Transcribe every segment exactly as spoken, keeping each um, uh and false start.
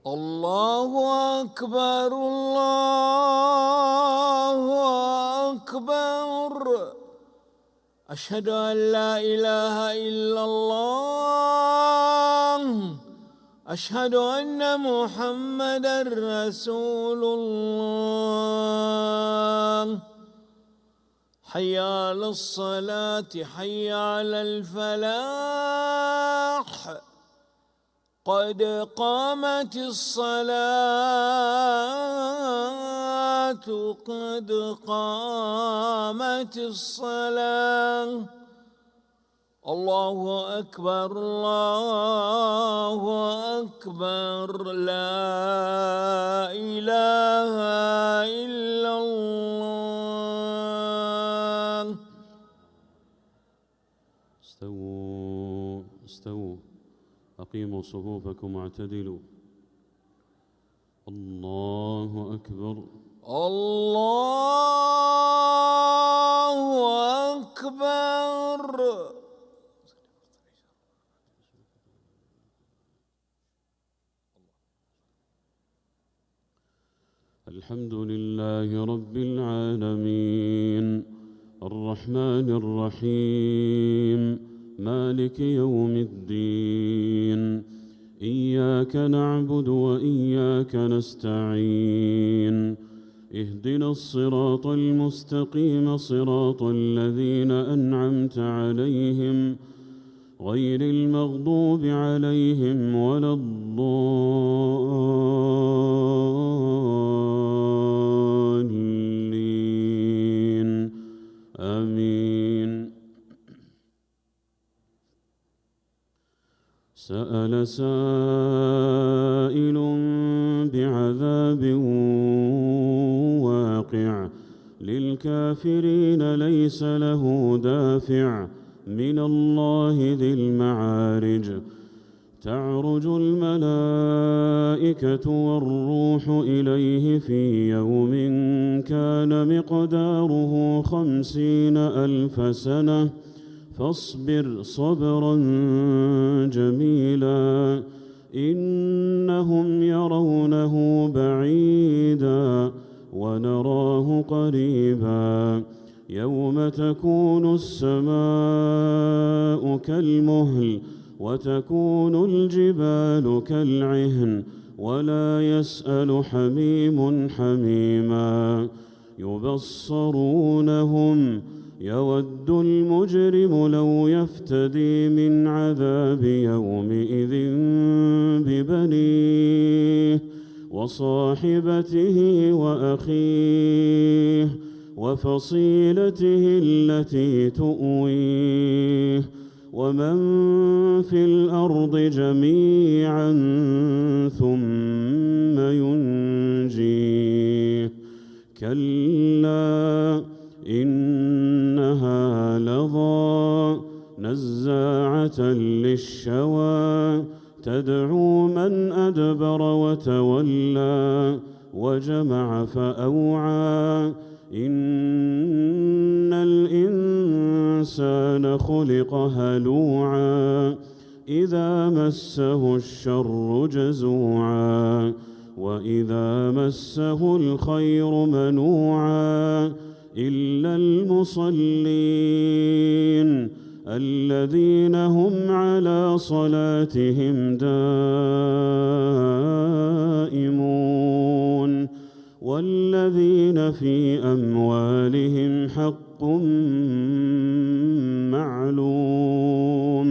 الله أكبر الله أكبر. أشهد أن لا إله إلا الله. أشهد أن محمدًا رسول الله. حي على الصلاة حي على الفلاح. قد قامت الصلاة قد قامت الصلاة. الله أكبر الله أكبر. لا إله إلا الله. استووا استووا أقيموا صفوفكم واعتدلوا. الله أكبر الله أكبر. الحمد لله رب العالمين الرحمن الرحيم مالك يوم الدين. إياك نعبد وإياك نستعين. اهدنا الصراط المستقيم صراط الذين أنعمت عليهم غير المغضوب عليهم ولا الضالين. آمين. سأل سائل بعذاب واقع للكافرين ليس له دافع من الله ذي المعارج. تعرج الملائكة والروح إليه في يوم كان مقداره خمسين ألف سنة فاصبر صبرا جميلا. إنهم يرونه بعيدا ونراه قريبا. يوم تكون السماء كالمهل وتكون الجبال كالعهن ولا يسأل حميم حميما. يبصرونهم يود المجرم لو يفتدي من عذاب يومئذ ببنيه وصاحبته وأخيه وفصيلته التي تؤويه ومن في الأرض جميعا ثم ينجيه. كلا إنها لظى نزاعة للشوى تدعو من أدبر وتولى وجمع فأوعى. إن الإنسان خلق هلوعا إذا مسه الشر جزوعا وإذا مسه الخير منوعا. إلا المصلين الذين هم على صلاتهم دائمون والذين في أموالهم حق معلوم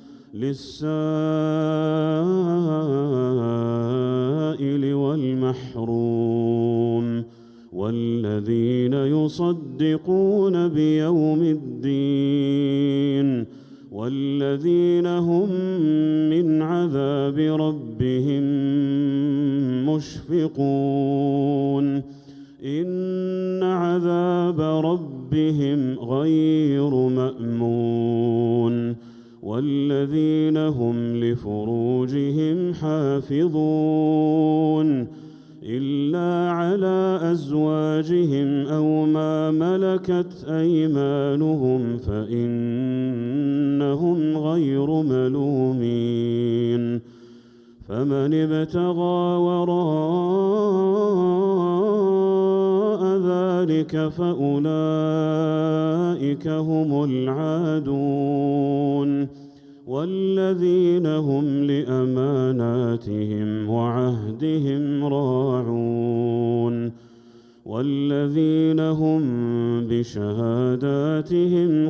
للسائل والمحروم. والذين يصدقون بيوم الدين والذين هم من عذاب ربهم مشفقون. إن عذاب ربهم غير مأمون. والذين هم لفروجهم حافظون إلا على أزواجهم أو ما ملكت أيمانهم فإنهم غير ملومين. فمن ابتغى وراء ذلك فأولئك هم العادون والذين هم لأماناتهم وعهدهم راعون والذين هم بشهاداتهم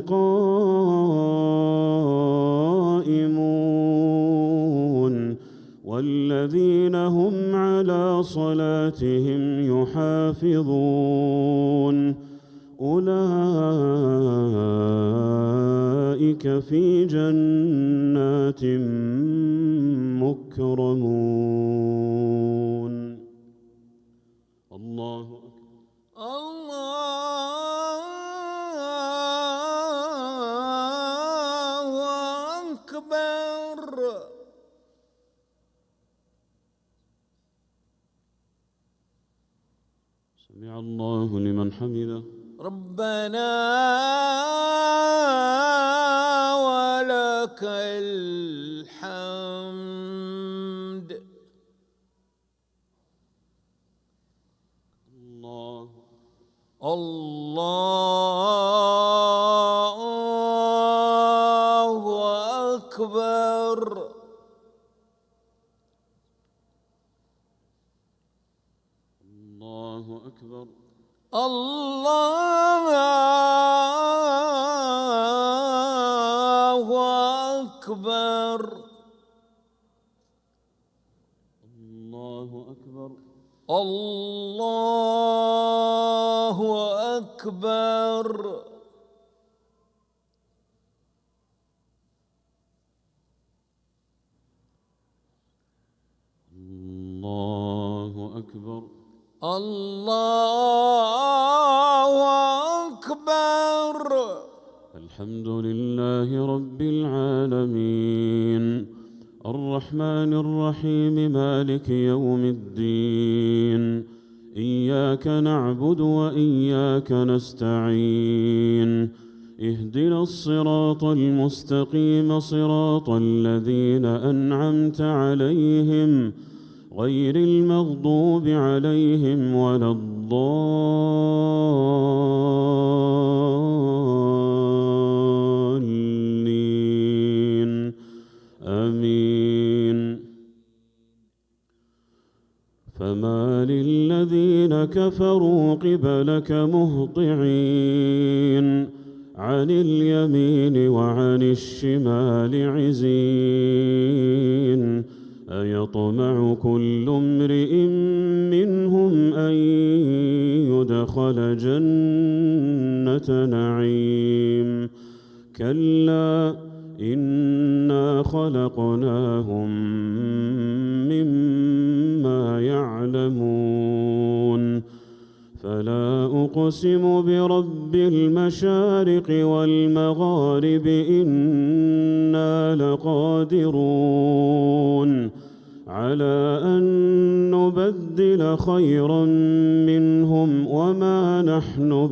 قائمون والذين هم على صلاتهم يحافظون أولئك في جنات مكرمون. الله الله أكبر. سمع الله لمن حمده. ربنا ولك الحمد. الله الله أكبر. الله أكبر. الله أكبر. الله أكبر. الله أكبر. الله أكبر. الله أكبر. الحمد لله رب العالمين الرحمن الرحيم مالك يوم الدين إياك نعبد وإياك نستعين اهدنا الصراط المستقيم صراط الذين أنعمت عليهم غير المغضوب عليهم ولا الضالين آمين. فما للذين كفروا قبلك مهطعين عن اليمين وعن الشمال عزين أيطمع كل امرئ منهم أن يدخل جنة نعيم كلا إنا خلقناهم مما يعلمون فلا أقسم برب المشارق والمغارب إنا لقادرون على أن نبدل خيرا منهم وما نحن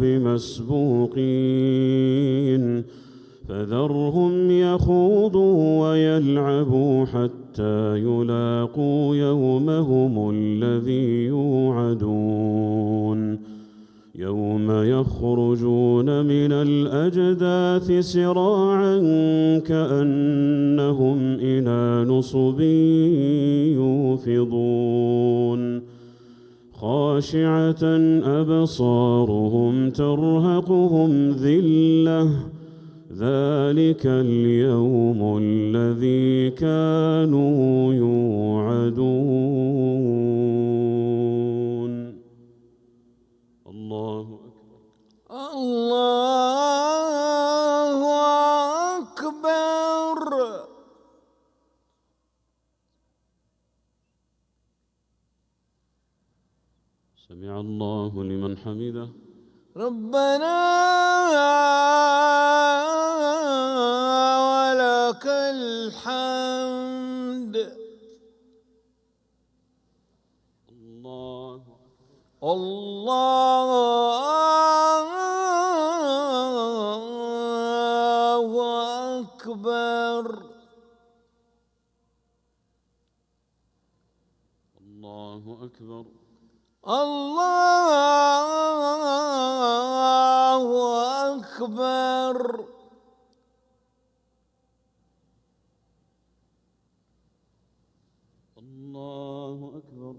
بمسبوقين فذرهم يخوضوا ويلعبوا حتى يلاقوا يومهم الذي يوعدون يوم يخرجون من الأجداث سراعا كأنهم إلى نصب يوفضون خاشعة أبصارهم ترهقهم ذلة ذلك اليوم الذي كانوا يوعدون. الله أكبر. الله أكبر. سمع الله لمن حمده. ربنا ولك الحمد. الله الله أكبر. الله أكبر. الله أكبر. الله أكبر.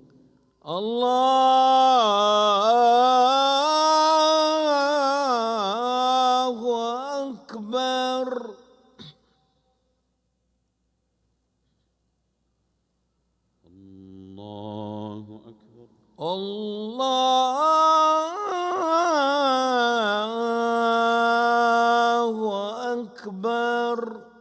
الله أكبر. الله أكبر. الله أكبر.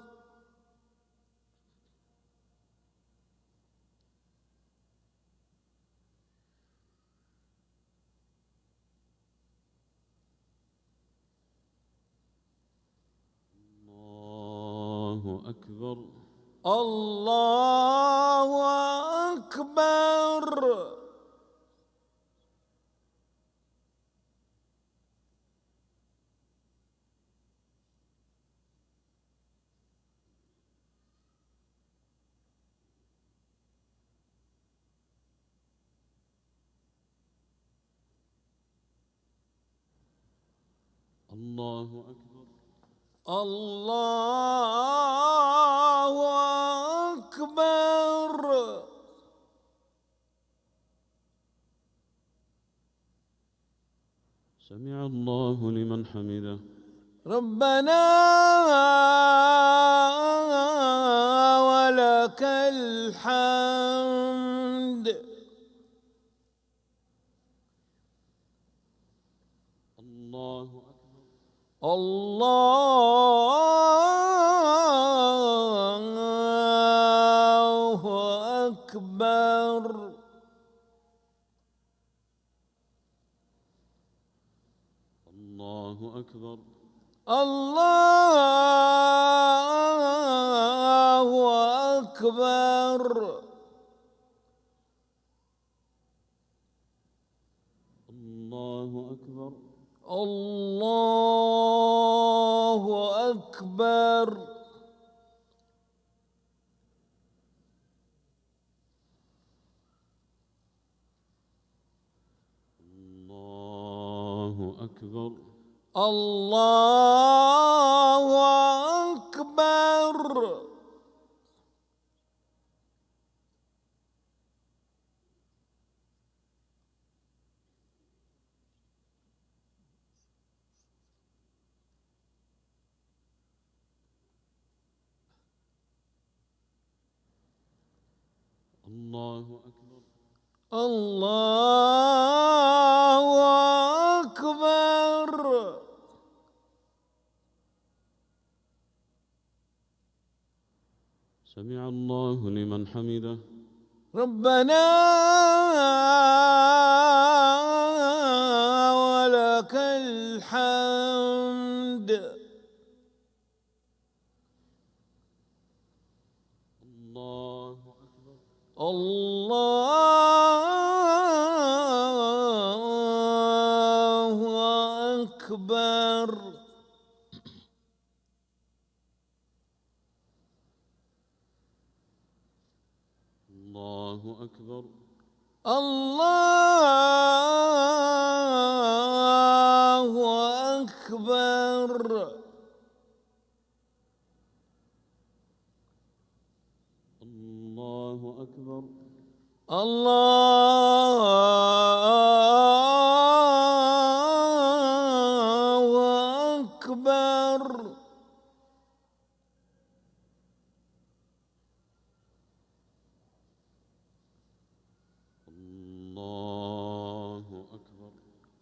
الله أكبر. الله أكبر. الله أكبر. الله أكبر. سمع الله لمن حمده. ربنا ولك الحمد. الله أكبر. الله أكبر. الله أكبر. الله أكبر. الله أكبر. الله أكبر. الله أكبر. الله أكبر. الله أكبر. الله أكبر. سمع الله لمن حمده. ربنا ولك الحمد. الله أكبر. الله أكبر. الله أكبر. الله أكبر. الله أكبر. الله أكبر. الله أكبر.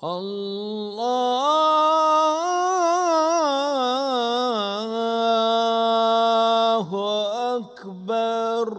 الله أكبر.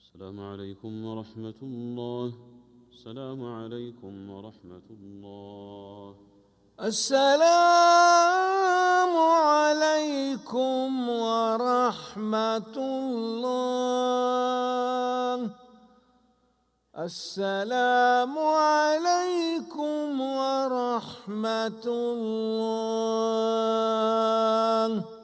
السلام عليكم ورحمة الله. السلام عليكم ورحمة الله. السلام عليكم ورحمة الله. السلام عليكم ورحمة الله.